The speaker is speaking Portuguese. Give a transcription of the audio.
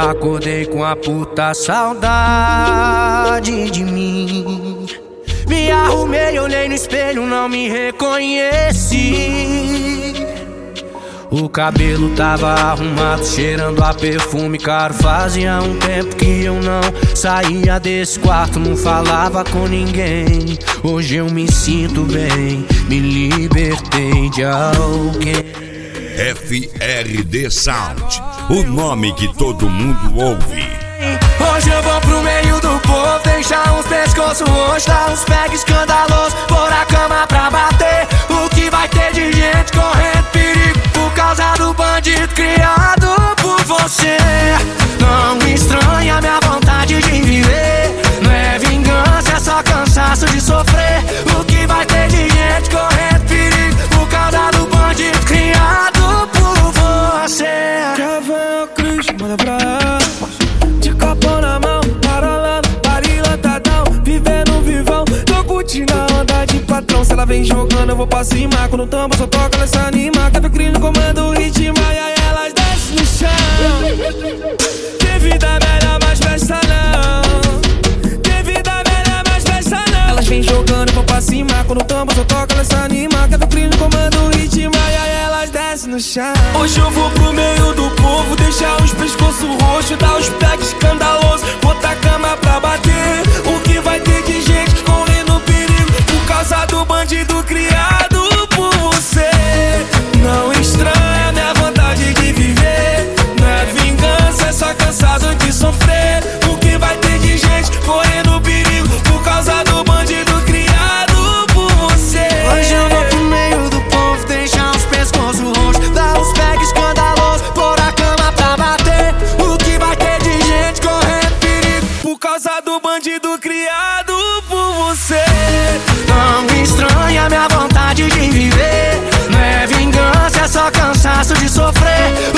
Acordei com a puta saudade de mim. Me arrumei, olhei no espelho, não me reconheci. O cabelo tava arrumado, cheirando a perfume caro. Fazia um tempo que eu não saía desse quarto, não falava com ninguém. Hoje eu me sinto bem, me libertei de alguém. FRD Sound, o nome que todo mundo ouve. Hoje eu vou pro meio do povo, deixar uns pescoços roxos, dar uns pega escandalosos, pôr a cama pra bater. O que vai ter de gente correndo perigo por causa do bandido criado por você. Não estranha minha vontade de viver, não é vingança, é só cansaço de sofrer. O que vai ter de gente correndo perigo por causa do bandido criado por você. Cavão Cruz, manda pra ela, de copo na mão, parolando, parilotadão, vivendo vivão. Tô curtindo a onda de patrão. Se ela vem jogando, eu vou pra cima. Quando o tambor só toca, ela se anima. Quer ver crime, comando o ritmo, e aí elas descem no chão. Que vida melhor, mas festa não. Que vida melhor, mas festa não. Elas vem jogando, eu vou pra cima. Quando o tambor só toca, ela se anima. Quer ver crime, comando o ritmo, e aí elas descem no chão. Hoje eu vou pro meio do povo, deixar os pescoços roxos, dar os pés escandalosos, botar a cama pra bater. O que vai ter de gente correndo perigo por causa do bandido criado por você. Não estranha minha vontade de viver, não é vingança, é só cansado de sofrer. O que vai ter de gente correndo perigo por causa do bandido criado por você. Hoje eu vou pro meio do povo, deixar uns pescoços roxos, dar uns pega escandalosos, pôr a cama pra bater. O que vai ter de gente correndo perigo por causa do bandido criado por você. Não estranha minha vontade de viver, não é vingança, é só cansaço de sofrer.